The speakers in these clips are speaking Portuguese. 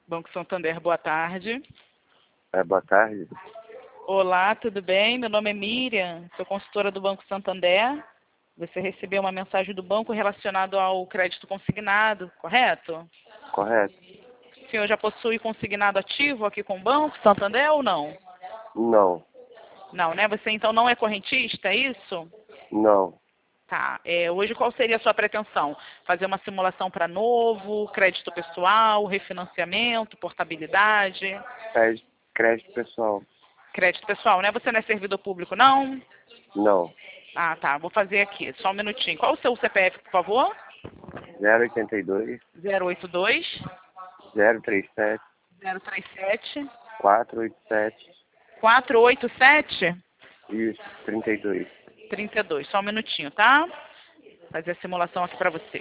Banco Santander, boa tarde. Boa tarde. Olá, tudo bem? Meu nome é Miriam, sou consultora do Banco Santander. Você recebeu uma mensagem do banco relacionada ao crédito consignado, correto? Correto? O senhor já possui consignado ativo aqui com o Banco Santander ou não? Não. Não, né? Você então não é correntista, é isso? Não. Tá. Hoje qual seria a sua pretensão? Fazer uma simulação para novo, crédito pessoal, refinanciamento, portabilidade? Crédito pessoal? Crédito pessoal, né? Você não é servidor público, não? Não. Ah, tá. Vou fazer aqui. Só um minutinho. Qual o seu CPF, por favor? 082 082 037 037 487. 487 Isso, 32. 32. Só um minutinho, tá? Vou fazer a simulação aqui para você.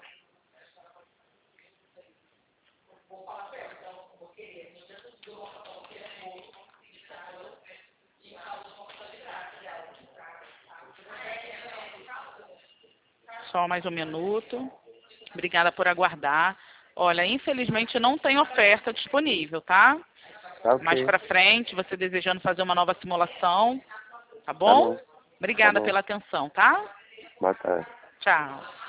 Só mais um minuto. Obrigada por aguardar. Olha, infelizmente não tem oferta disponível, tá? Tá Mais ok. para frente, você desejando fazer uma nova simulação, tá Tá bom? bom. Tá Obrigada bom. pela atenção, tá? Boa tarde. Tchau.